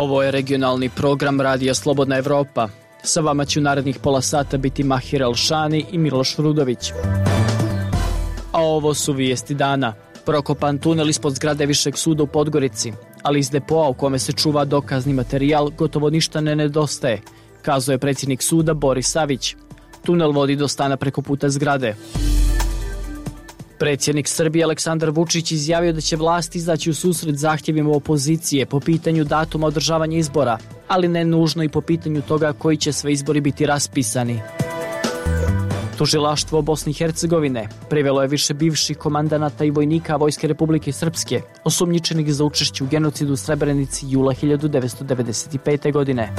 Ovo je regionalni program Radija Slobodna Evropa. Sa vama će u narednih pola sata biti Mahir Elšani i Miloš Rudović. A ovo su vijesti dana. Prokopan tunel ispod zgrade Višeg suda u Podgorici, ali iz depoa u kome se čuva dokazni materijal gotovo ništa ne nedostaje, kazao je predsjednik suda Boris Savić. Tunel vodi do stana preko puta zgrade. Predsjednik Srbije Aleksandar Vučić izjavio da će vlast izaći u susret zahtjevima opozicije po pitanju datuma održavanja izbora, ali ne nužno i po pitanju toga koji će sve izbori biti raspisani. Tužilaštvo Bosne i Hercegovine privelo je više bivših komandanata i vojnika Vojske Republike Srpske, osumnjičenih za učešće u genocidu u Srebrenici jula 1995. godine.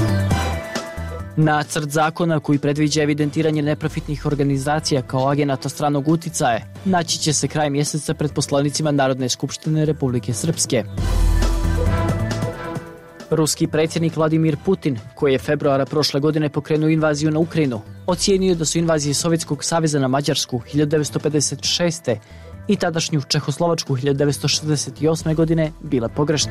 Nacrt zakona koji predviđa evidentiranje neprofitnih organizacija kao agenata stranog uticaja naći će se kraj mjeseca pred poslanicima Narodne skupštine Republike Srpske. Ruski predsjednik Vladimir Putin, koji je februara prošle godine pokrenuo invaziju na Ukrajinu, ocijenio da su invazije Sovjetskog saveza na Mađarsku 1956. i tadašnju Čehoslovačku 1968. godine bile pogrešne.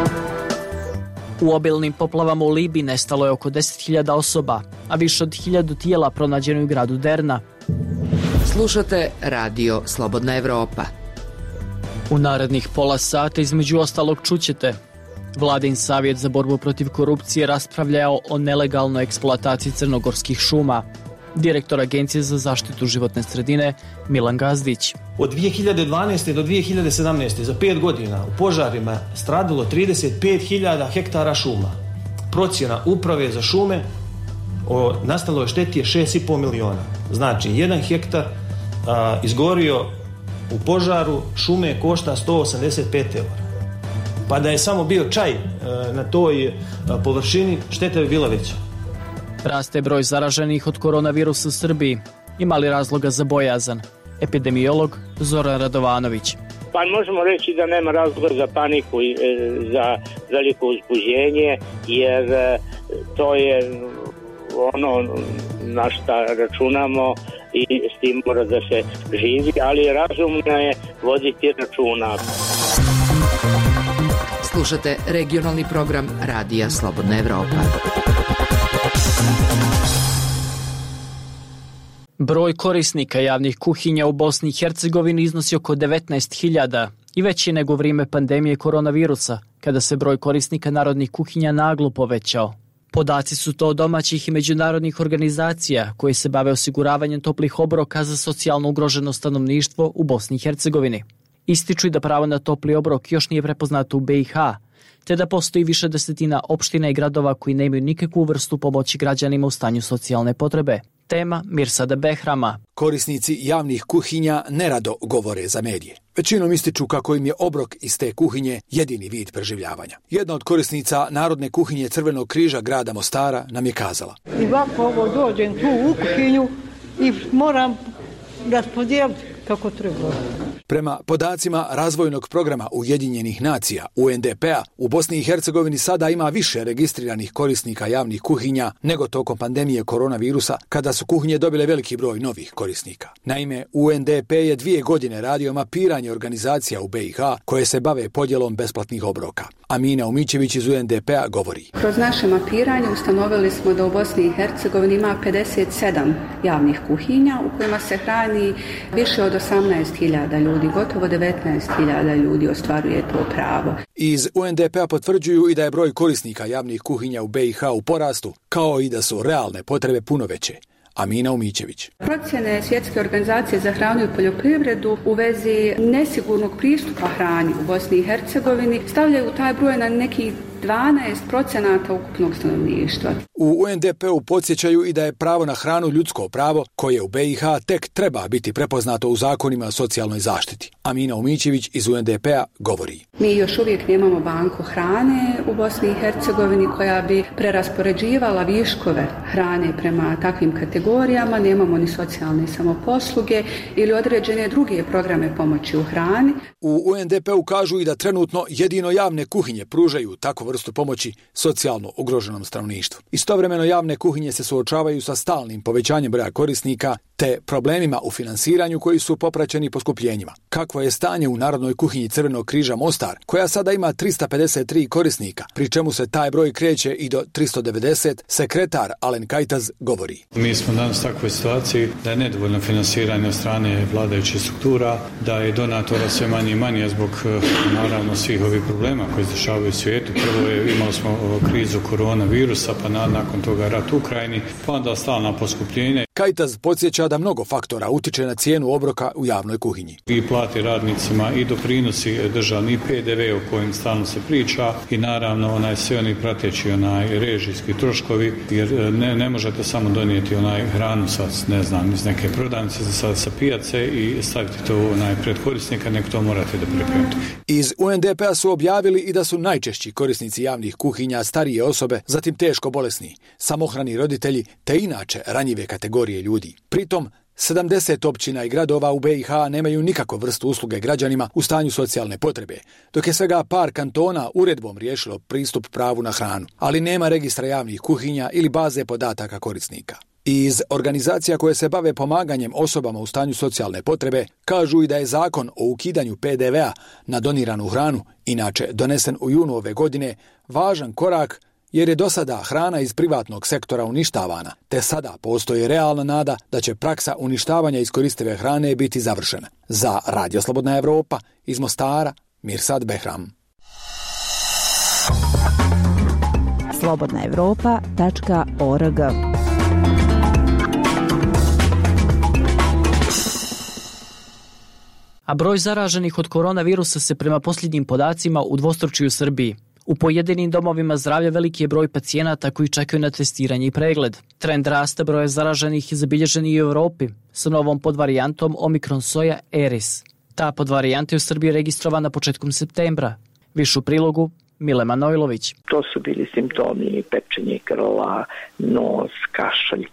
U obilnim poplavama u Libiji nestalo je oko 10.000 osoba, a više od 1.000 tijela pronađeno je u gradu Derna. Slušate Radio Slobodna Evropa. U narednih pola sata između ostalog čućete: Vladin savjet za borbu protiv korupcije raspravljao o nelegalnoj eksploataciji crnogorskih šuma. Direktor Agencije za zaštitu životne sredine Milan Gazdić. Od 2012. do 2017. za 5 godina u požarima stradalo 35.000 hektara šuma. Procjena uprave za šume o nastaloj šteti je 6,5 miliona. Znači, 1 hektar izgorio u požaru šume košta 185 eura. Pa da je samo bio čaj na toj površini, šteta bi bila veća. Raste broj zaraženih od koronavirusa u Srbiji. Ima li razloga za bojazan? Epidemiolog Zoran Radovanović. Pa možemo reći da nema razloga za paniku i za veliko uzbuđenje, jer to je ono na šta računamo i s tim mora da se živi, ali razumno je voditi računa. Slušate regionalni program Radija Slobodna Evropa. Broj korisnika javnih kuhinja u Bosni i Hercegovini iznosi oko 19.000 i veći nego u vrijeme pandemije koronavirusa, kada se broj korisnika narodnih kuhinja naglo povećao. Podaci su to domaćih i međunarodnih organizacija koje se bave osiguravanjem toplih obroka za socijalno ugroženo stanovništvo u Bosni i Hercegovini. Ističu i da pravo na topli obrok još nije prepoznato u BiH, te da postoji više desetina opština i gradova koji nemaju nikakvu vrstu pomoći građanima u stanju socijalne potrebe. Tema Mirsada Behrama. Korisnici javnih kuhinja nerado govore za medije. Većinom ističu kako im je obrok iz te kuhinje jedini vid preživljavanja. Jedna od korisnica Narodne kuhinje Crvenog križa grada Mostara nam je kazala: I ovako ovo dođem tu u kuhinju i moram raspodijeliti kako treba. Prema podacima razvojnog programa Ujedinjenih nacija, UNDP-a, u Bosni i Hercegovini sada ima više registriranih korisnika javnih kuhinja nego tokom pandemije koronavirusa, kada su kuhinje dobile veliki broj novih korisnika. Naime, UNDP je 2 godine radio mapiranje organizacija u BiH koje se bave podjelom besplatnih obroka. Amina Umićević iz UNDP-a govori: Kroz naše mapiranje ustanovili smo da u Bosni i Hercegovini ima 57 javnih kuhinja u kojima se hrani više od 18.000 ljudi, gotovo 19.000 ljudi ostvaruje to pravo. Iz UNDP-a potvrđuju i da je broj korisnika javnih kuhinja u BiH u porastu, kao i da su realne potrebe puno veće. Amina Umićević. Procjene Svjetske organizacije za hranu i poljoprivredu u vezi nesigurnog pristupa hrani u Bosni i Hercegovini stavljaju taj broj na nekih 12% ukupnog stanovništva. U UNDP-u podsjećaju i da je pravo na hranu ljudsko pravo koje u BiH tek treba biti prepoznato u zakonima o socijalnoj zaštiti. Amina Umićević iz UNDP-a govori: Mi još uvijek nemamo banku hrane u Bosni i Hercegovini koja bi preraspoređivala viškove hrane prema takvim kategorijama, nemamo ni socijalne samoposluge ili određene druge programe pomoći u hrani. U UNDP-u kažu i da trenutno jedino javne kuhinje pružaju takvu vrstu pomoći socijalno ugroženom stanovništvu. Istovremeno javne kuhinje se suočavaju sa stalnim povećanjem broja korisnika, te problemima u finansiranju koji su popraćeni poskupljenjima. Kakvo je stanje u Narodnoj kuhinji Crvenog križa Mostar, koja sada ima 353 korisnika, pri čemu se taj broj kreće i do 390, sekretar Alen Kajtaz govori. Mi smo danas u takvoj situaciji da je nedovoljno finansiranje od strane vladajućih struktura, da je donatora sve manje i manje zbog naravno svih ovih problema koji se dešavaju u svijetu. Prvo imali smo krizu koronavirusa, pa nakon toga rat u Ukrajini, pa onda stalna poskupljenja. Kajtaz podsjeća da mnogo faktora utiče na cijenu obroka u javnoj kuhinji. I plati radnicima i doprinosi državni PDV o kojem stalno se priča i naravno sve oni prateći režijski troškovi, jer ne možete samo donijeti hranu iz neke prodavnice sa pijace i staviti to pred korisnika, nego to morate da pripremite. Iz UNDP-a su objavili i da su najčešći korisnici javnih kuhinja starije osobe, zatim teško bolesni, samohrani roditelji te inače ranjive kategorije ljudi. Pritom 70 općina i gradova u BiH nemaju nikakvu vrstu usluge građanima u stanju socijalne potrebe, dok je svega par kantona uredbom riješilo pristup pravu na hranu, ali nema registra javnih kuhinja ili baze podataka korisnika. Iz organizacija koje se bave pomaganjem osobama u stanju socijalne potrebe kažu i da je zakon o ukidanju PDV-a na doniranu hranu, inače donesen u junu ove godine, važan korak jer je do sada hrana iz privatnog sektora uništavana, te sada postoji realna nada da će praksa uništavanja iskoristive hrane biti završena. Za Radio Slobodna Evropa iz Mostara, Mirsad Behram. slobodnaevropa.org. A broj zaraženih od koronavirusa se prema posljednjim podacima udvostručio u Srbiji. U pojedinim domovima zdravlja veliki je broj pacijenata koji čekaju na testiranje i pregled. Trend rasta broja zaraženih je zabilježen i u Europi sa novom podvarijantom Omikron soja Eris. Ta podvarijanta je u Srbiji registrovana početkom septembra. Više u prilogu Mile Manojlović. To su bili simptomi pečenje grla, nos, kašalj.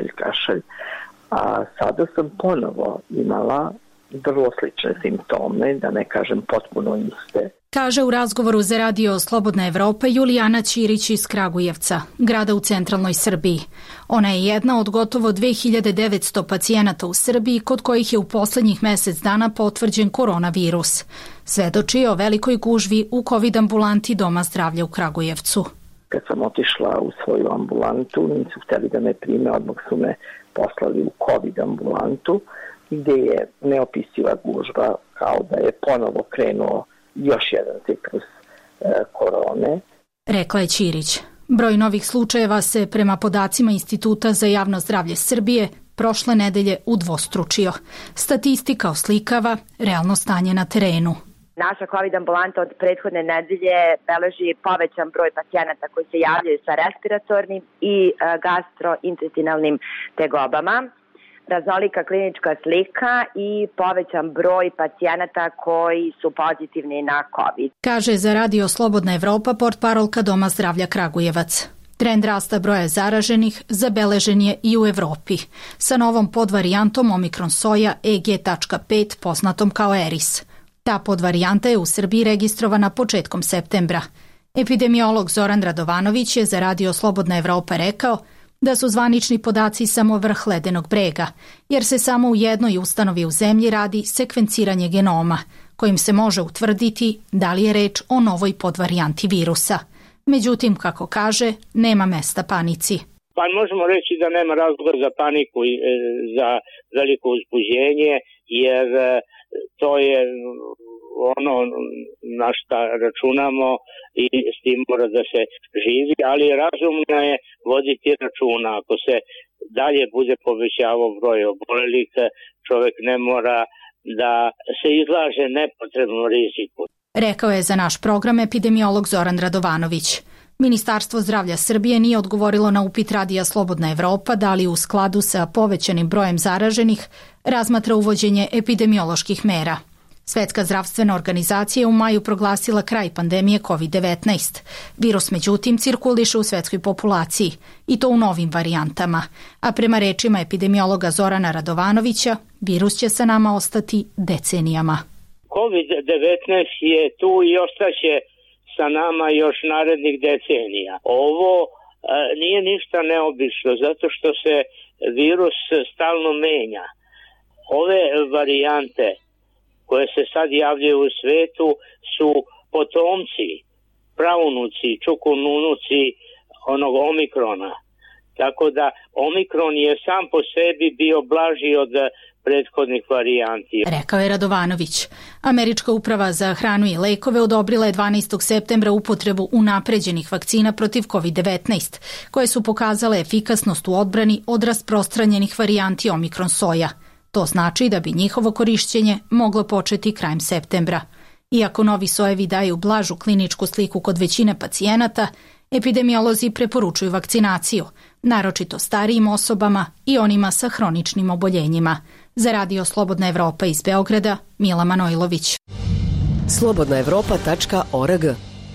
A sada sam ponovo imala vrlo slične simptome, da ne kažem potpuno iste. Kaže u razgovoru za Radio Slobodna Evropa Julijana Ćirić iz Kragujevca, grada u centralnoj Srbiji. Ona je jedna od gotovo 2900 pacijenata u Srbiji kod kojih je u posljednjih mjesec dana potvrđen koronavirus. Svedoči o velikoj gužvi u COVID ambulanti Doma zdravlja u Kragujevcu. Kad sam otišla u svoju ambulantu, nisu htjeli da me prime, odmah su me poslali u COVID ambulantu, gdje je neopisiva gužva, kao da je ponovo krenuo još jedan ciklus korone. Rekla je Ćirić. Broj novih slučajeva se prema podacima Instituta za javno zdravlje Srbije prošle nedelje udvostručio. Statistika oslikava realno stanje na terenu. Naša COVID ambulanta od prethodne nedelje beleži povećan broj pacijenata koji se javljaju sa respiratornim i gastrointestinalnim tegobama, raznolika klinička slika i povećan broj pacijenata koji su pozitivni na COVID. Kaže za Radio Slobodna Evropa portparolka Doma zdravlja Kragujevac. Trend rasta broja zaraženih zabeležen je i u Evropi, sa novom podvarijantom Omikron soja EG.5 poznatom kao Eris. Ta podvarijanta je u Srbiji registrovana početkom septembra. Epidemiolog Zoran Radovanović je za Radio Slobodna Evropa rekao da su zvanični podaci samo vrh ledenog brega, jer se samo u jednoj ustanovi u zemlji radi sekvenciranje genoma, kojim se može utvrditi da li je reč o novoj podvarijanti virusa. Međutim, kako kaže, nema mesta panici. Pa možemo reći da nema razloga za paniku i za veliko uzbuđenje, jer to je ono na šta računamo i s tim mora da se živi, ali razumno je voditi računa. Ako se dalje bude povećavao broj obolelih, čovjek ne mora da se izlaže nepotrebnom riziku. Rekao je za naš program epidemiolog Zoran Radovanović. Ministarstvo zdravlja Srbije nije odgovorilo na upit Radija Slobodna Evropa da li u skladu sa povećanim brojem zaraženih razmatra uvođenje epidemioloških mera. Svetska zdravstvena organizacija je u maju proglasila kraj pandemije COVID-19. Virus međutim cirkuliše u svetskoj populaciji i to u novim varijantama. A prema rečima epidemiologa Zorana Radovanovića, virus će sa nama ostati decenijama. COVID-19 je tu i ostaće sa nama još narednih decenija. Ovo nije ništa neobično, zato što se virus stalno menja. Ove varijante koje se sad javljaju u svetu su potomci, praunuci, čukununuci onog omikrona. Tako da omikron je sam po sebi bio blaži od prethodnih varijanti. Rekao je Radovanović. Američka uprava za hranu i lekove odobrila je 12. septembra upotrebu unapređenih vakcina protiv COVID-19, koje su pokazale efikasnost u odbrani od rasprostranjenih varijanti omikron soja. To znači da bi njihovo korišćenje moglo početi krajem septembra. Iako novi sojevi daju blažu kliničku sliku kod većine pacijenata, epidemiolozi preporučuju vakcinaciju, naročito starijim osobama i onima sa hroničnim oboljenjima. Za Radio Slobodna Evropa iz Beograda, Mila Manojlović. slobodnaevropa.org.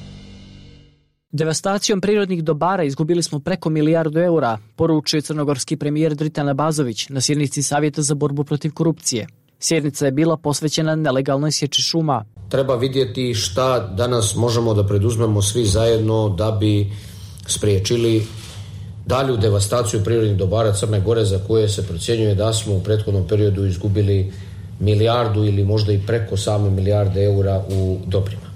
Devastacijom prirodnih dobara izgubili smo preko milijardu eura, poručuje crnogorski premijer Dritan Abazović na sjednici Savjeta za borbu protiv korupcije. Sjednica je bila posvećena nelegalnoj sječi šuma. Treba vidjeti šta danas možemo da preduzmemo svi zajedno da bi spriječili dalju devastaciju prirodnih dobara Crne Gore, za koje se procjenjuje da smo u prethodnom periodu izgubili milijardu ili možda i preko same milijarde eura u dobrima.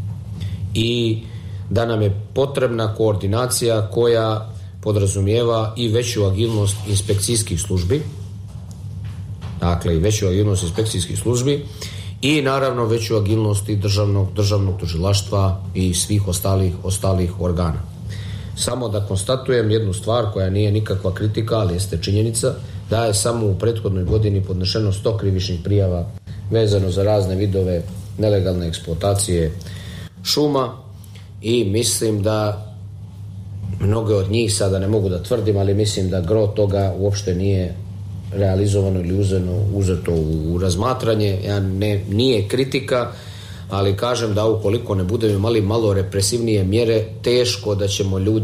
I da nam je potrebna koordinacija koja podrazumijeva i veću agilnost inspekcijskih službi, dakle i veću agilnost inspekcijskih službi i naravno veću agilnost i državnog tužilaštva i svih ostalih organa. Samo da konstatujem jednu stvar koja nije nikakva kritika, ali jeste činjenica, da je samo u prethodnoj godini podnešeno 100 krivičnih prijava vezano za razne vidove nelegalne eksploatacije šuma i mislim da mnoge od njih, sada ne mogu da tvrdim, ali mislim da gro toga uopšte nije realizovano ili uzeto u razmatranje. Nije kritika, ali kažem da ukoliko ne budemo imali malo represivnije mjere, teško da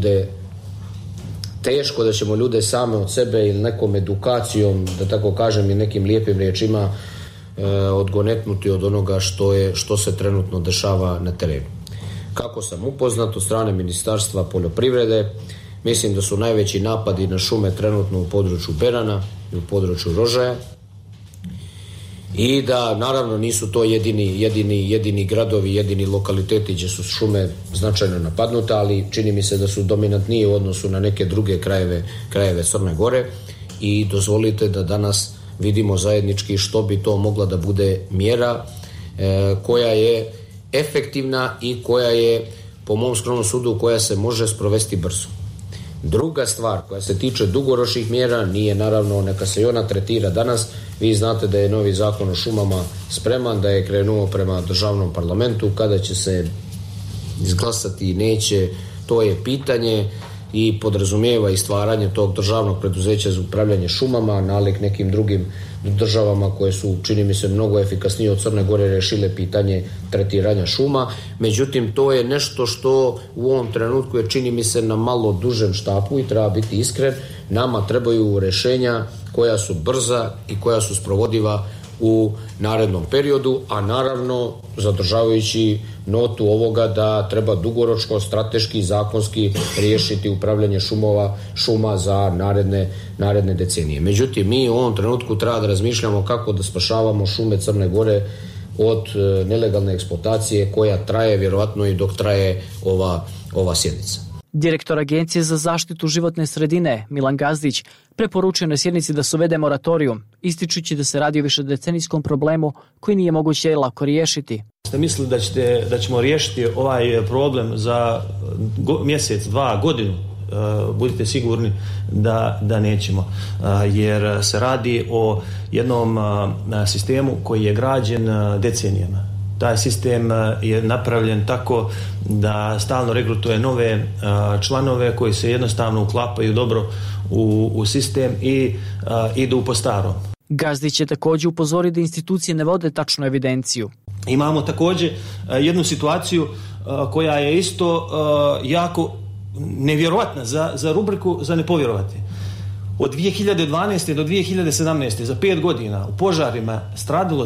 ćemo ljude same od sebe ili nekom edukacijom, da tako kažem, i nekim lijepim riječima odgonetnuti od onoga što se trenutno dešava na terenu. Kako sam upoznat od strane Ministarstva poljoprivrede, mislim da su najveći napadi na šume trenutno u području Berana i u području Rožaja i da naravno nisu to jedini gradovi, jedini lokaliteti gdje su šume značajno napadnute, ali čini mi se da su dominantniji u odnosu na neke druge krajeve Crne Gore i dozvolite da danas vidimo zajednički što bi to mogla da bude mjera koja je efektivna i koja je, po mom skromnom sudu, koja se može sprovesti brzo. Druga stvar koja se tiče dugoročnih mjera nije naravno, neka se i ona tretira danas. Vi znate da je novi zakon o šumama spreman, da je krenuo prema državnom parlamentu. Kada će se izglasati i neće, to je pitanje i podrazumijeva i stvaranje tog državnog preduzeća za upravljanje šumama, nalik nekim drugim državama koje su, čini mi se, mnogo efikasnije od Crne Gore rešile pitanje tretiranja šuma. Međutim, to je nešto što u ovom trenutku je, čini mi se, na malo dužem štapu i treba biti iskren. Nama trebaju rešenja koja su brza i koja su sprovodiva u narednom periodu, a naravno zadržavajući notu ovoga da treba dugoročno, strateški, zakonski riješiti upravljanje šuma za naredne decenije. Međutim, mi u ovom trenutku treba da razmišljamo kako da spašavamo šume Crne Gore od nelegalne eksploatacije koja traje vjerovatno i dok traje ova sjednica. Direktor Agencije za zaštitu životne sredine Milan Gazdić preporučuje na sjednici da se uvede moratorijum, ističući da se radi o višedecenijskom problemu koji nije moguće lako riješiti. Ste mislili da ćemo riješiti ovaj problem za mjesec, 2, godinu? Budite sigurni da nećemo, jer se radi o jednom sistemu koji je građen decenijama. Taj sistem je napravljen tako da stalno regrutuje nove članove koji se jednostavno uklapaju dobro u sistem i idu po starom. Gazdić će također upozoriti da institucije ne vode tačnu evidenciju. Imamo također jednu situaciju koja je isto jako nevjerovatna za rubriku za nepovjerovati. Od 2012. do 2017. za 5 godina u požarima stradilo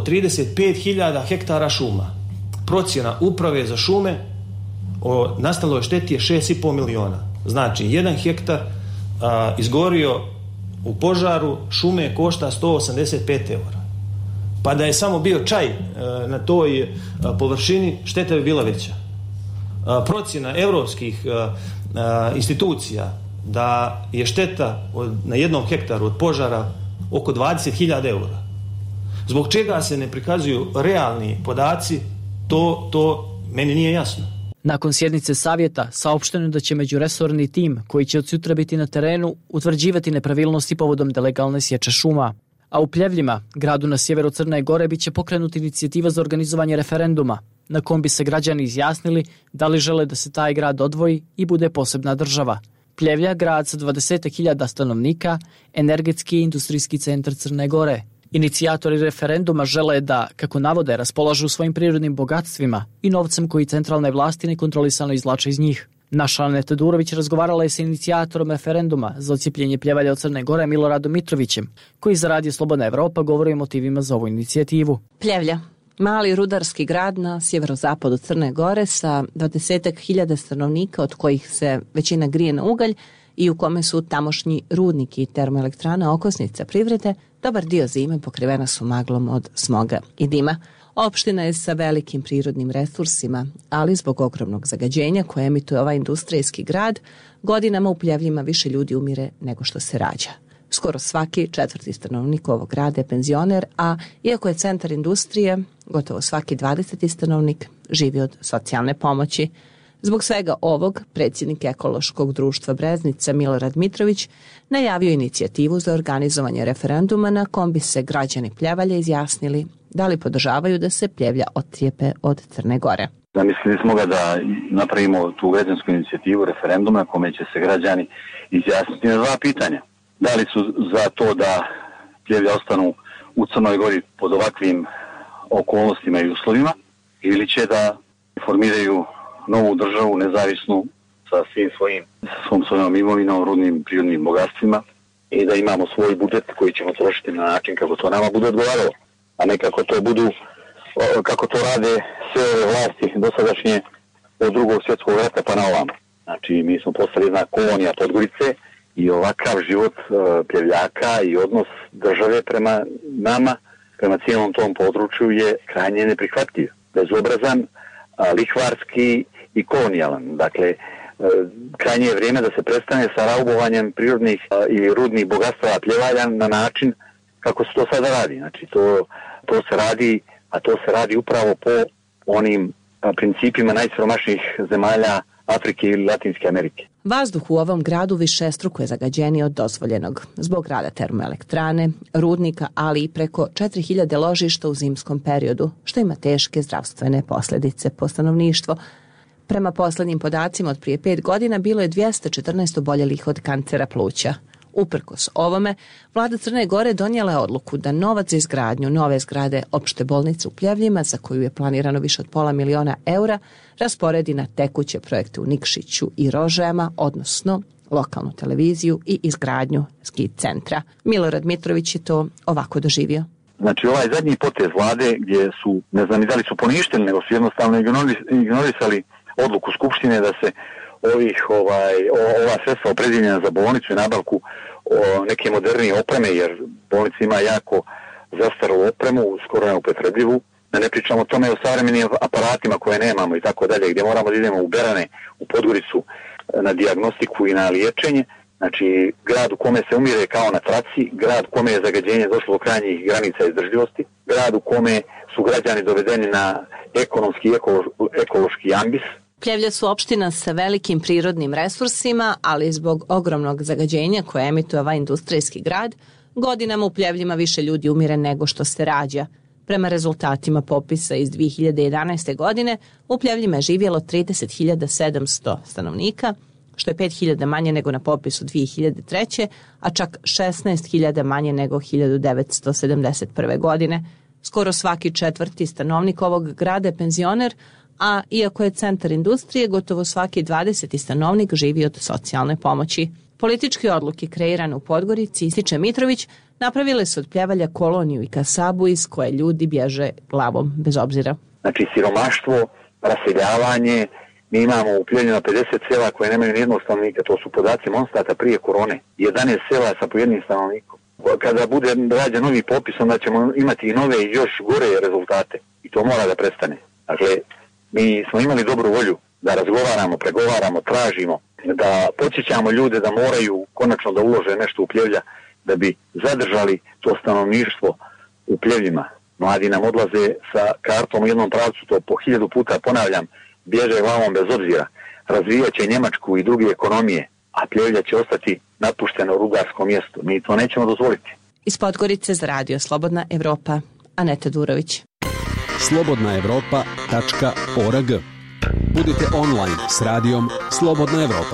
35.000 hektara šuma. Procjena uprave za šume o nastaloj šteti je 6,5 miliona. Znači, 1 hektar izgorio u požaru šume košta 185 eura. Pa da je samo bio čaj na toj površini, šteta bi bila veća. Procjena europskih institucija da je šteta na 1 hektaru od požara oko 20.000 eura. Zbog čega se ne prikazuju realni podaci, to meni nije jasno. Nakon sjednice savjeta saopšteno da će međuresorni tim koji će od sutra biti na terenu utvrđivati nepravilnosti povodom nelegalne sječe šuma. A u Pljevljima, gradu na sjeveru Crne Gore, bit će pokrenuta inicijativa za organizovanje referenduma, na kom bi se građani izjasnili da li žele da se taj grad odvoji i bude posebna država. Pljevlja, grad sa 20.000 stanovnika, energetski i industrijski centar Crne Gore. Inicijatori referenduma žele da, kako navode, raspolažu svojim prirodnim bogatstvima i novcem koji centralne vlasti nekontrolisano izvlače iz njih. Naša Aneta Durović razgovarala je sa inicijatorom referenduma za odcijepljenje Pljevalja od Crne Gore Miloradom Mitrovićem, koji za Radio Slobodna Evropa govori o motivima za ovu inicijativu. Pljevlja, mali rudarski grad na sjeverozapadu Crne Gore sa 20.000 stanovnika, od kojih se većina grije na ugalj i u kome su tamošnji rudniki i termoelektrana okosnica privrede, dobar dio zime pokrivena su maglom od smoga i dima. Opština je sa velikim prirodnim resursima, ali zbog ogromnog zagađenja koje emituje ovaj industrijski grad, godinama u Pljevljima više ljudi umire nego što se rađa. Skoro svaki 4. stanovnik ovog grada je penzioner, a iako je centar industrije, gotovo svaki 20. stanovnik živi od socijalne pomoći. Zbog svega ovog, predsjednik Ekološkog društva Breznica Milorad Mitrović najavio inicijativu za organizovanje referenduma na kom bi se građani Pljevalja izjasnili da li podržavaju da se Pljevlja odcijepe od Crne Gore. Zamislili smo ga da napravimo tu građansku inicijativu referenduma na kome će se građani izjasniti na 2 pitanja. Da li su za to da Pljevlja ostanu u Crnoj Gori pod ovakvim okolnostima i uslovima, ili će da formiraju novu državu nezavisnu sa svojom imovinom, rudnim prirodnim bogatstvima i da imamo svoj budžet koji ćemo trošiti na način kako to nama bude odgovaralo, a ne kako to rade sve ove vlasti dosadašnje od Drugog svjetskog rata pa na ovamo. Znači, mi smo postali jedna kolonija Podgorice i ovakav život Pljevljaka i odnos države prema nama, prema cijelom tom području je krajnje neprihvatljiv, bezobrazan, lihvarski i kolonijalan. Dakle, krajnje je vrijeme da se prestane sa raubovanjem prirodnih i rudnih bogatstava Pljevalja na način kako se to sada radi. Znači, to se radi upravo po onim principima najsiromašnijih zemalja Afrike ili Latinske Amerike. Vazduh u ovom gradu višestruko je zagađeniji od dozvoljenog zbog rada termoelektrane, rudnika, ali i preko 4000 ložišta u zimskom periodu, što ima teške zdravstvene posljedice po stanovništvo. Prema posljednjim podacima od prije 5 godina bilo je 214 oboljelih od kancera pluća. Uprkos ovome, vlada Crne Gore donijela je odluku da novac za izgradnju nove zgrade opšte bolnice u Pljevljima, za koju je planirano više od $500 000 eura, rasporedi na tekuće projekte u Nikšiću i Rožajama, odnosno lokalnu televiziju i izgradnju ski centra. Milorad Mitrović je to ovako doživio. Znači, ovaj zadnji potez vlade gdje su, ne znam da li su poništeni, nego su jednostavno ignorisali odluku Skupštine da se ova sredstva opredijeljena za bolnicu i nabavku neke modernije opreme, jer bolnica ima jako zastaru opremu, skoro neupotrebljivu. Da ne pričamo o tome o savremenim aparatima koje nemamo i tako dalje, gdje moramo da idemo u Berane, u Podgoricu na dijagnostiku i na liječenje. Znači, grad u kome se umire kao na traci, grad u kome je zagađenje došlo do krajnjih granica izdržljivosti, grad u kome su građani dovedeni na ekonomski i ekološki ambis. Pljevlja su opština sa velikim prirodnim resursima, ali zbog ogromnog zagađenja koje emituje ovaj industrijski grad, godinama u Pljevljima više ljudi umire nego što se rađa. Prema rezultatima popisa iz 2011. godine, u Pljevljima je živjelo 30.700 stanovnika, što je 5.000 manje nego na popisu 2003. a čak 16.000 manje nego 1971. godine. Skoro svaki 4. stanovnik ovog grada je penzioner, a iako je centar industrije, gotovo svaki 20. stanovnik živi od socijalne pomoći. Političke odluke kreirane u Podgorici, ističe Mitrović, napravile su od Pljevalja koloniju i kasabu iz koje ljudi bježe glavom bez obzira. Znači, siromaštvo, raseljavanje Mi imamo u Pljevljima 50 sela koje nemaju nijednog stanovnika, to su podaci Monstata prije korone, 11 sela sa po jednim stanovnikom. Kada bude rađen novi popis, onda ćemo imati i nove i još gore rezultate i to mora da prestane. Dakle, mi smo imali dobru volju da razgovaramo, pregovaramo, tražimo, da podsjećamo ljude da moraju konačno da ulože nešto u Pljevlja da bi zadržali to stanovništvo u Pljevljima. Mladi nam odlaze sa kartom u jednom pravcu, to po 1000 puta ponavljam, bježe glavom bez obzira. Razvijat će Njemačku i druge ekonomije, a Pljevlja će ostati napušteno rudarsko mjesto. Mi to nećemo dozvoliti. Iz Podgorice za radio Slobodna Evropa, Aneta Durović. slobodnaevropa.org. Budite online s radijom Slobodna Evropa.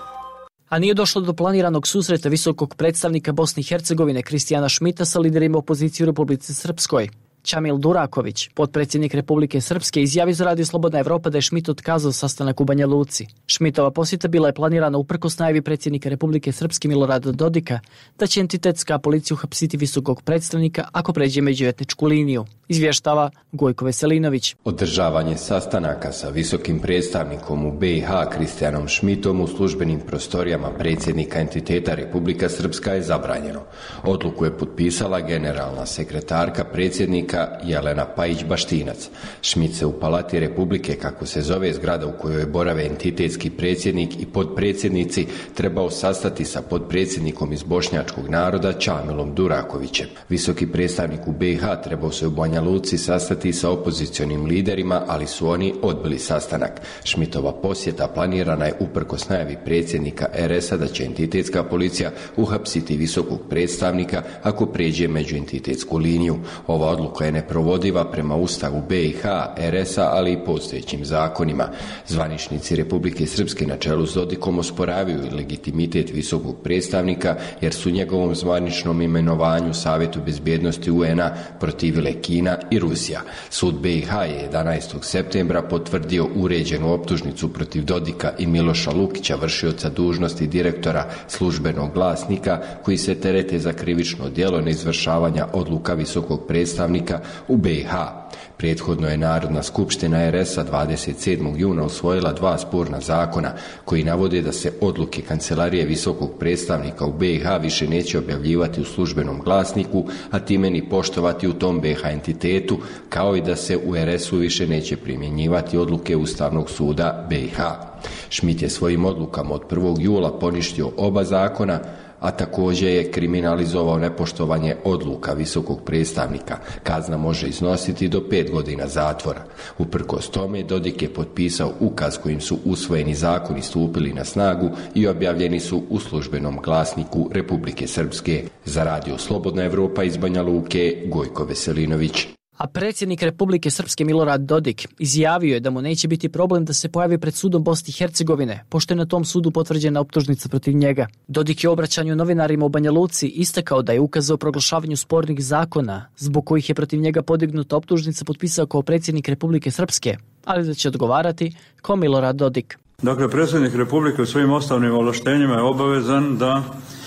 A nije došlo do planiranog susreta visokog predstavnika Bosne i Hercegovine Kristijana Šmita sa liderima opozicije u Republici Srpskoj. Čamil Duraković, potpredsjednik Republike Srpske, izjavio za radio Slobodna Evropa da je Šmit otkazao sastanak u Banja Luci. Šmitova posjeta bila je planirana uprkos najavi predsjednika Republike Srpske Milorada Dodika da će entitetska policija uhapsiti visokog predstavnika ako pređe međuetničku liniju. Izvještava Gojko Veselinović. Održavanje sastanaka sa visokim predstavnikom u BiH Kristijanom Šmitom u službenim prostorijama predsjednika entiteta Republika Srpska je zabranjeno. Odluku je potpisala generalna sekretarka predsjednika Jelena Pajić-Baštinac. Šmit se u Palati Republike, kako se zove zgrada u kojoj borave entitetski predsjednik i potpredsjednici, trebao sastati sa potpredsjednikom iz bošnjačkog naroda Čamilom Durakovićem. Visoki predstavnik u BiH trebao se u Banja Luci sastati sa opozicionim liderima, ali su oni odbili sastanak. Šmitova posjeta planirana je uprkos najavi predsjednika RS-a da će entitetska policija uhapsiti visokog predstavnika ako pređe međuentitetsku liniju. Ova odluka je neprovodiva prema Ustavu BiH, RS-a, ali i postojećim zakonima. Zvaničnici Republike Srpske na čelu s Dodikom osporavaju legitimitet visokog predstavnika jer su njegovom zvaničnom imenovanju Savjetu bezbjednosti UN-a protivile Kina i Rusija. Sud BiH je 11. septembra potvrdio uređenu optužnicu protiv Dodika i Miloša Lukića, vršioca dužnosti direktora službenog glasnika, koji se terete za krivično djelo neizvršavanja odluka visokog predstavnika u BiH. Prethodno je Narodna skupština RS-a 27. juna usvojila 2 sporna zakona koji navode da se odluke Kancelarije visokog predstavnika u BiH više neće objavljivati u službenom glasniku, a time ni poštovati u tom BiH entitetu, kao i da se u RS-u više neće primjenjivati odluke Ustavnog suda BiH. Šmit je svojim odlukama od 1. jula poništio oba zakona, a također je kriminalizovao nepoštovanje odluka visokog predstavnika. Kazna može iznositi do 5 godina zatvora. Uprkos tome, Dodik je potpisao ukaz kojim su usvojeni zakoni stupili na snagu i objavljeni su u službenom glasniku Republike Srpske. Za radio Slobodna Evropa iz Banja Luke, Gojko Veselinović. A predsjednik Republike Srpske Milorad Dodik izjavio je da mu neće biti problem da se pojavi pred sudom Bosne i Hercegovine, pošto je na tom sudu potvrđena optužnica protiv njega. Dodik je u obraćanju novinarima u Banja Luci istakao da je ukaz o proglašavanju spornih zakona, zbog kojih je protiv njega podignuta optužnica, potpisao kao predsjednik Republike Srpske, ali da će odgovarati kao Milorad Dodik. Dakle, predsjednik Republike u svojim ostavnim ovlaštenjima je obavezan da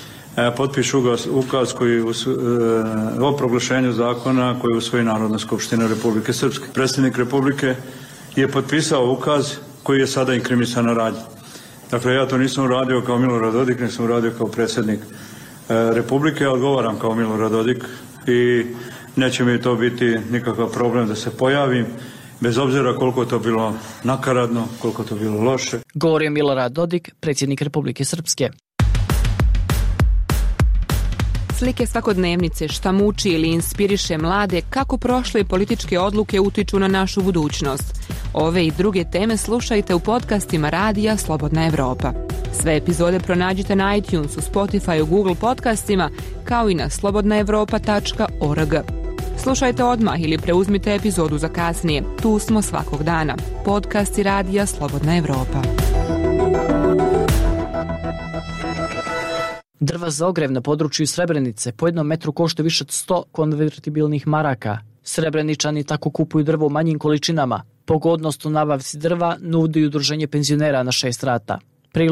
potpiše ukaz koji o proglašenju zakona koji usvoji Narodna skupština Republike Srpske. Predsjednik Republike je potpisao ukaz koji je sada inkrimisan radnji. Dakle, ja to nisam uradio kao Milorad Dodik, nisam uradio kao predsjednik Republike, ja odgovaram kao Milorad Dodik i neće mi to biti nikakav problem da se pojavim, bez obzira koliko to bilo nakaradno, koliko to bilo loše. Govorio Milorad Dodik, predsjednik Republike Srpske. Slike svakodnevnice, šta muči ili inspiriše mlade, kako prošle političke odluke utiču na našu budućnost. Ove i druge teme slušajte u podcastima radija Slobodna Evropa. Sve epizode pronađite na iTunesu, Spotify, Google podcastima, kao i na slobodnaevropa.org. Slušajte odmah ili preuzmite epizodu za kasnije. Tu smo svakog dana. Podcasti radija Slobodna Evropa. Drva za ogrev na području Srebrenice po 1 metru košta više od 100 konvertibilnih maraka. Srebreničani tako kupuju drvo u manjim količinama. Pogodnost u nabavci drva nudi udruženje penzionera na 6 rata. Prilog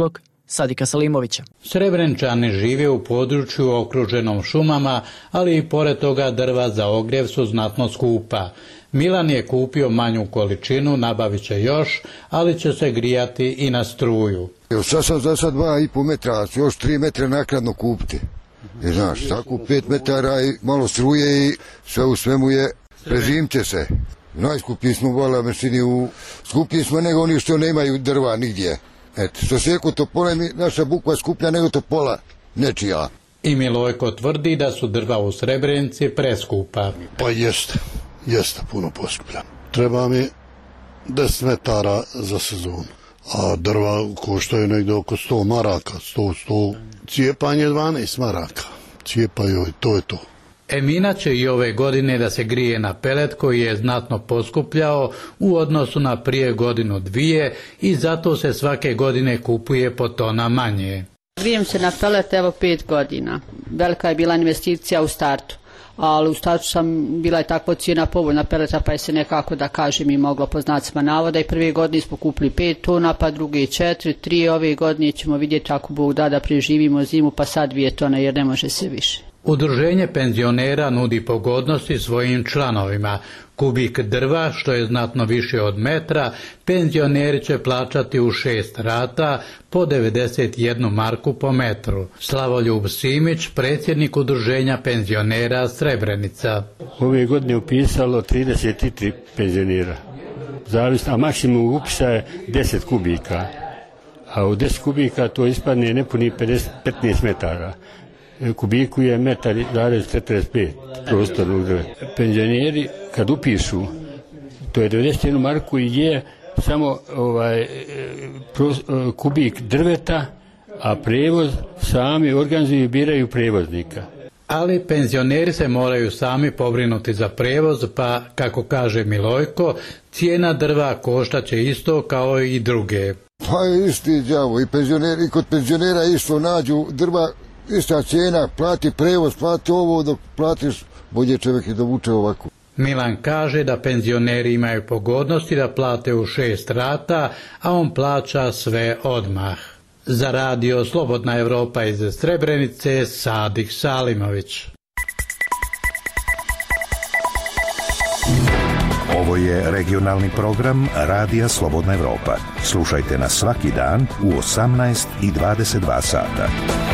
Sadika Salimovića. Srebrenčani žive u području okruženom šumama, ali i pored toga drva za ogrjev su znatno skupa. Milan je kupio manju količinu, nabavit će još, ali će se grijati i na struju. Sad sam za sad 2,5 metra, još 3 metra naknadno kupiti. Jer znaš, tako 5 metara i malo struje i sve u svemu je, prezimće se. Najskuplji smo vala mesini, skuplji smo nego oni što nemaju drva nigdje. Eto, što sjeku topole, naša bukva skuplja nego topola nečija. I Milojko tvrdi da su drva u Srebrenici preskupa. Pa jeste puno poskuplja. Treba mi 10 metara za sezonu, a drva koštaju negdje oko 100 maraka, 100, cijepanje 12 maraka. Cijepaju i to je to. Emina će i ove godine da se grije na pelet koji je znatno poskupljao u odnosu na prije godinu dvije i zato se svake godine kupuje po tona manje. Grijem se na pelet evo 5 godina. Velika je bila investicija u startu, ali u startu bila je takva cijena povoljna peleta pa je se nekako da kažem i moglo po znacima navoda i prve godine smo kupili 5 tona, pa druge 4, 3, ove godine ćemo vidjeti ako Bog da preživimo zimu pa sad 2 tone jer ne može se više. Udruženje penzionera nudi pogodnosti svojim članovima. Kubik drva, što je znatno više od metra, penzioneri će plaćati u 6 rata po 91 marku po metru. Slavoljub Simić, predsjednik Udruženja penzionera Srebrenica. Ove godine upisalo 33 penzionera, a maksimum upisa je 10 kubika, a u 10 kubika to ispadne nepuni 15 metara. Kubiku je 1,45 prostornog drva. Penzioneri kad upišu, to je 91 marku i je samo kubik drveta, a prevoz sami organizuju i biraju prevoznika. Ali penzioneri se moraju sami pobrinuti za prevoz, pa, kako kaže Milojko, cijena drva koštaće isto kao i druge. Pa isti đavo, i kod penzionera isto nađu drva, ista cijena, plati prevoz, plati ovo, dok platiš, bolje čovjek i dovuče ovako. Milan kaže da penzioneri imaju pogodnosti da plate u 6 rata, a on plaća sve odmah. Za radio Slobodna Evropa iz Srebrenice, Sadik Salimović. Ovo je regionalni program Radija Slobodna Evropa. Slušajte nas svaki dan u 18 i 22 sata.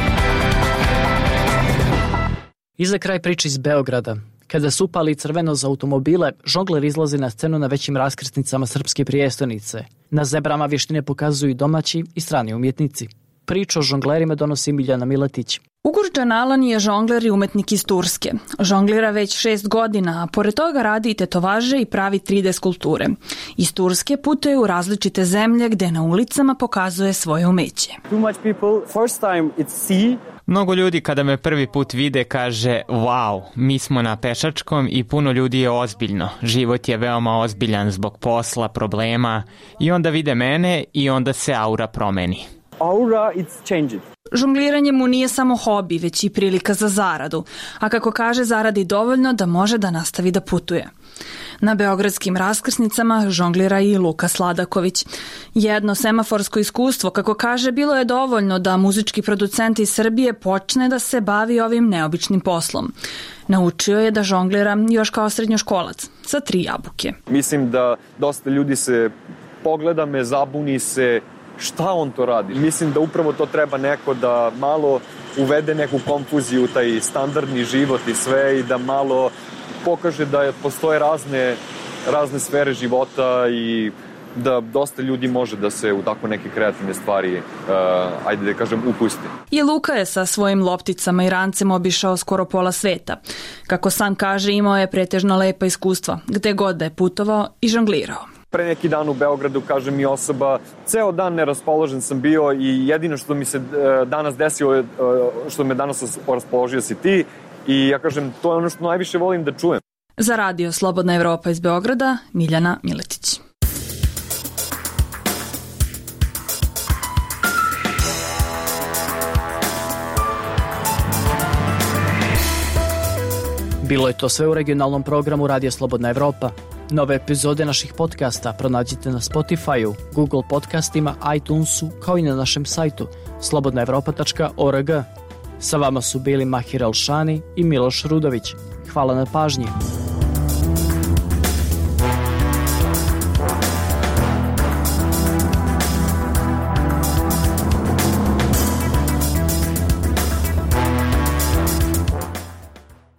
I za kraj priče iz Beograda. Kada se upali crveno za automobile, žongler izlazi na scenu na većim raskrsnicama srpske prijestolnice. Na zebrama vještine pokazuju domaći i strani umjetnici. Priču o žonglerima donosi Miljana Miletić. Ugurđan Alan je žongler i umetnik iz Turske. Žonglira već 6 godina, a pored toga radi i tetovaže i pravi 3D skulpture. Iz Turske putuje u različite zemlje gde na ulicama pokazuje svoje umeće. Mnogo ljudi kada me prvi put vide kaže wow, mi smo na pešačkom i puno ljudi je ozbiljno. Život je veoma ozbiljan zbog posla, problema i onda vide mene i onda se aura promeni. Žongliranje mu nije samo hobi, već i prilika za zaradu, a kako kaže zaradi dovoljno da može da nastavi da putuje. Na beogradskim raskrsnicama žonglira i Luka Sladaković. Jedno semaforsko iskustvo, kako kaže, bilo je dovoljno da muzički producent iz Srbije počne da se bavi ovim neobičnim poslom. Naučio je da žonglira još kao srednjoškolac, sa 3 jabuke. Mislim da dosta ljudi se pogleda me, zabuni se, šta on to radi? Mislim da upravo to treba neko da malo uvede neku konfuziju u taj standardni život i sve i da malo pokaže da postoje razne sfere života i da dosta ljudi može da se u tako neke kreativne stvari, ajde da kažem, upusti. I Luka je sa svojim lopticama i rancem obišao skoro pola sveta. Kako sam kaže, imao je pretežno lepa iskustva, gde god da je putovao i žonglirao. Pre neki dan u Beogradu, kaže mi osoba, ceo dan neraspoložen sam bio i jedino što mi se danas desilo, što me danas raspoložio si ti i ja kažem, to je ono što najviše volim da čujem. Za radio Slobodna Evropa iz Beograda, Miljana Miletić. Bilo je to sve u regionalnom programu Radija Slobodna Evropa. Nove epizode naših podcasta pronađite na Spotify-u, Google podcastima, iTunesu, kao i na našem sajtu slobodnaevropa.org. Sa vama su bili Mahir Alšani i Miloš Rudović. Hvala na pažnji.